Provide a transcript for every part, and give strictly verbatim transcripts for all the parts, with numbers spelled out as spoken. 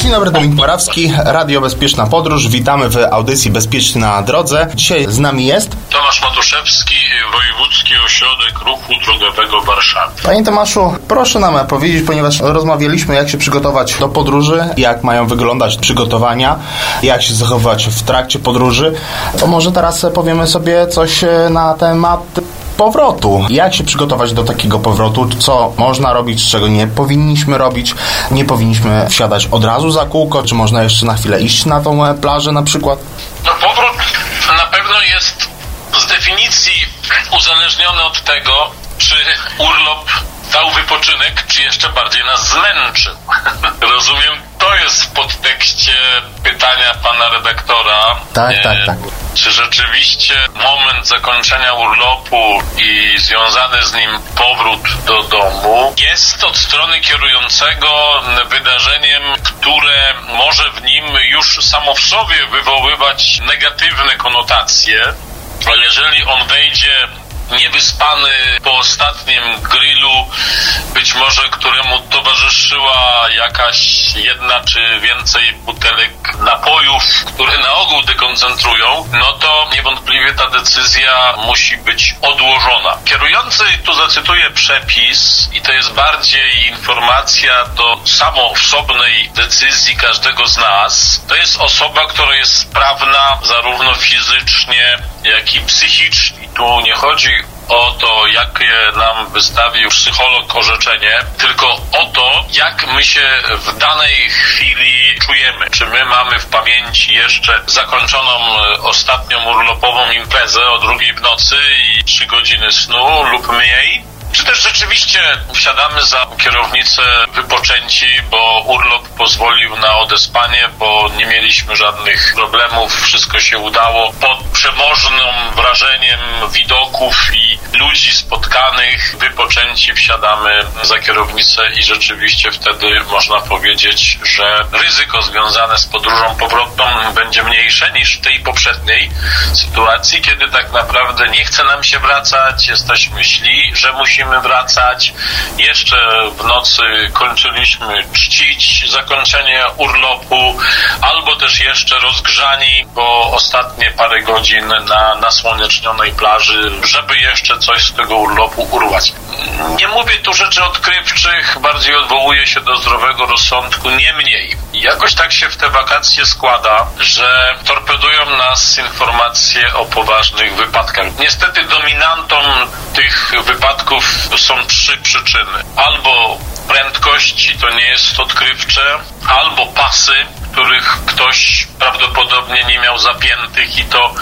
Dzień dobry, Dominik Morawski, Radio Bezpieczna Podróż. Witamy w audycji Bezpieczny na drodze. Dzisiaj z nami jest Tomasz Matuszewski, Wojewódzki Ośrodek Ruchu Drogowego w Warszawie. Panie Tomaszu, proszę nam powiedzieć, ponieważ rozmawialiśmy, jak się przygotować do podróży, jak mają wyglądać przygotowania, jak się zachowywać w trakcie podróży, to może teraz powiemy sobie coś na temat powrotu. Jak się przygotować do takiego powrotu? Co można robić, czego nie powinniśmy robić? Nie powinniśmy wsiadać od razu za kółko? Czy można jeszcze na chwilę iść na tą plażę na przykład? No, powrót na pewno jest z definicji uzależniony od tego, czy urlop dał wypoczynek, czy jeszcze bardziej nas zmęczył. Rozumiem, to jest w podtekście pytania pana redaktora. Tak, tak, tak. Czy rzeczywiście moment zakończenia urlopu i związany z nim powrót do domu jest od strony kierującego wydarzeniem, które może w nim już samo w sobie wywoływać negatywne konotacje, a jeżeli on wejdzie niewyspany po ostatnim grillu, być może któremu towarzyszyła jakaś jedna czy więcej butelek napojów, które na ogół dekoncentrują, no to niewątpliwie ta decyzja musi być odłożona. Kierujący, tu zacytuję przepis, i to jest bardziej informacja do samoosobnej decyzji każdego z nas, to jest osoba, która jest sprawna zarówno fizycznie, jak i psychicznie. Tu nie chodzi o to, jakie nam wystawił psycholog orzeczenie, tylko o to, jak my się w danej chwili czujemy. Czy my mamy w pamięci jeszcze zakończoną ostatnią urlopową imprezę o drugiej w nocy i trzy godziny snu lub mniej? Czy też rzeczywiście wsiadamy za kierownicę wypoczęci, bo urlop pozwolił na odespanie, bo nie mieliśmy żadnych problemów, wszystko się udało. Pod przemożnym wrażeniem widoków i ludzi spotkanych, wypoczęci wsiadamy za kierownicę i rzeczywiście wtedy można powiedzieć, że ryzyko związane z podróżą powrotną będzie mniejsze niż w tej poprzedniej sytuacji, kiedy tak naprawdę nie chce nam się wracać, jesteśmy źli, że musimy wracać. Jeszcze w nocy kończyliśmy czcić zakończenie urlopu, albo też jeszcze rozgrzani, bo ostatnie parę godzin na nasłonecznionej plaży, żeby jeszcze coś z tego urlopu urwać. Nie mówię tu rzeczy odkrywczych, bardziej odwołuję się do zdrowego rozsądku, niemniej jakoś tak się w te wakacje składa, że torpedują nas informacje o poważnych wypadkach. Niestety dominantą tych wypadków są trzy przyczyny. Albo prędkość, i to nie jest odkrywcze, albo pasy, których ktoś prawdopodobnie nie miał zapiętych i to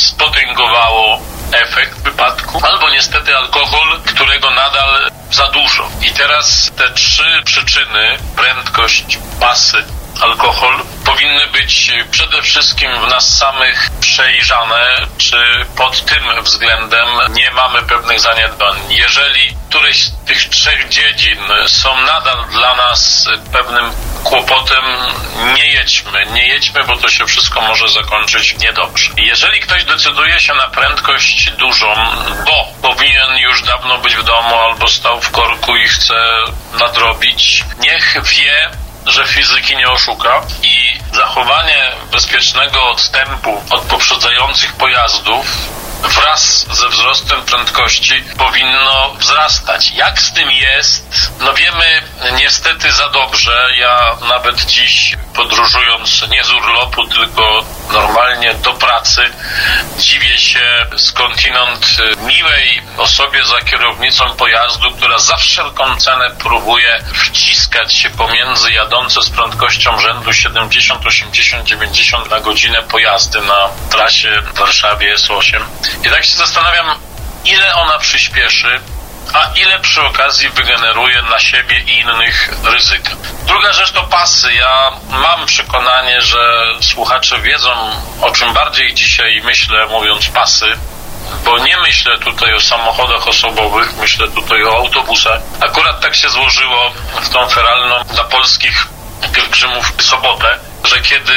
spotęgowało efekt wypadku, albo niestety alkohol, którego nadal za dużo. I teraz te trzy przyczyny, prędkość, pasy, alkohol, powinny być przede wszystkim w nas samych przejrzane, czy pod tym względem nie mamy pewnych zaniedbań. Jeżeli któreś z tych trzech dziedzin są nadal dla nas pewnym kłopotem, nie jedźmy, nie jedźmy, bo to się wszystko może zakończyć niedobrze. Jeżeli ktoś decyduje się na prędkość dużą, bo powinien już dawno być w domu albo stał w korku i chce nadrobić, niech wie, że fizyki nie oszuka i zachowanie bezpiecznego odstępu od poprzedzających pojazdów wraz ze wzrostem prędkości powinno wzrastać. Jak z tym jest? No wiemy niestety za dobrze. Ja nawet dziś, podróżując nie z urlopu, tylko normalnie do pracy, dziwię się skądinąd miłej osobie za kierownicą pojazdu, która za wszelką cenę próbuje wciskać się pomiędzy jadące z prędkością rzędu siedemdziesiąt, osiemdziesiąt, dziewięćdziesiąt na godzinę pojazdy na trasie w Warszawie S osiem. I tak się zastanawiam, ile ona przyspieszy, a ile przy okazji wygeneruje na siebie i innych ryzyka. Druga rzecz to pasy. Ja mam przekonanie, że słuchacze wiedzą, o czym bardziej dzisiaj myślę, mówiąc pasy, bo nie myślę tutaj o samochodach osobowych, myślę tutaj o autobusach. Akurat tak się złożyło w tą feralną dla polskich pielgrzymów sobotę, że kiedy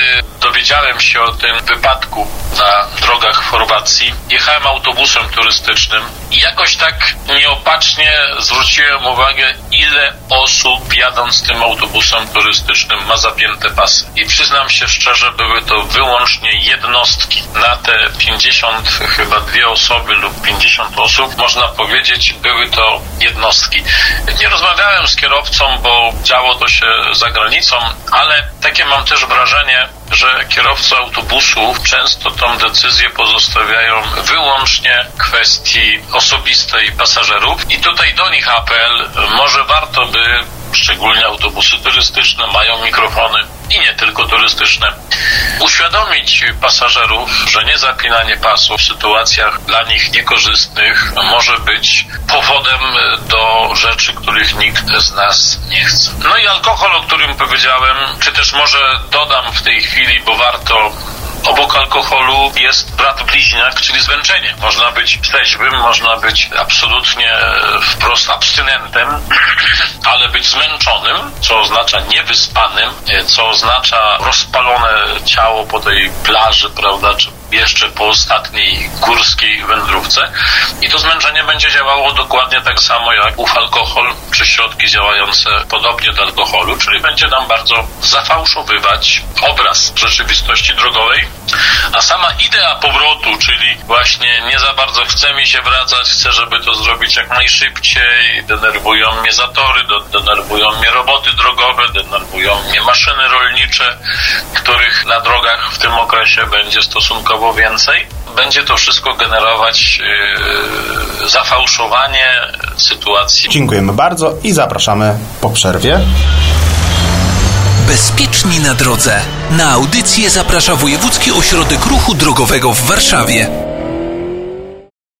dowiedziałem się o tym wypadku na drogach w Chorwacji, jechałem autobusem turystycznym i jakoś tak nieopatrznie zwróciłem uwagę, ile osób jadąc tym autobusem turystycznym ma zapięte pasy. I przyznam się szczerze, były to wyłącznie jednostki. Na te pięćdziesiąt, chyba dwie osoby lub pięćdziesiąt osób, można powiedzieć, były to jednostki. Nie rozmawiałem z kierowcą, bo działo to się za granicą, ale takie mam też wrażenie, że kierowcy autobusów często tą decyzję pozostawiają wyłącznie kwestii osobistej pasażerów i tutaj do nich apel, może warto by, szczególnie autobusy turystyczne mają mikrofony i nie tylko turystyczne, uświadomić pasażerów, że niezapinanie pasów w sytuacjach dla nich niekorzystnych może być powodem do rzeczy, których nikt z nas nie chce. No i alkohol, o którym powiedziałem, czy też może dodam w tej chwili, bo warto, obok alkoholu jest brat bliźniak, czyli zmęczenie. Można być trzeźwym, można być absolutnie wprost abstynentem, ale być zmęczonym, co oznacza niewyspanym, co oznacza rozpalone ciało po tej plaży, prawda, czy jeszcze po ostatniej górskiej wędrówce. I to zmęczenie będzie działało dokładnie tak samo jak ów alkohol, czy środki działające podobnie do alkoholu, czyli będzie nam bardzo zafałszowywać obraz rzeczywistości drogowej, a sama idea powrotu, czyli właśnie nie za bardzo chce mi się wracać, chcę, żeby to zrobić jak najszybciej, denerwują mnie zatory, denerwują mnie roboty drogowe, denerwują mnie maszyny rolnicze, których na drogach w tym okresie będzie stosunkowo więcej. Będzie to wszystko generować yy, zafałszowanie sytuacji. Dziękujemy bardzo i zapraszamy po przerwie. Bezpieczni na drodze. Na audycję zaprasza Wojewódzki Ośrodek Ruchu Drogowego w Warszawie.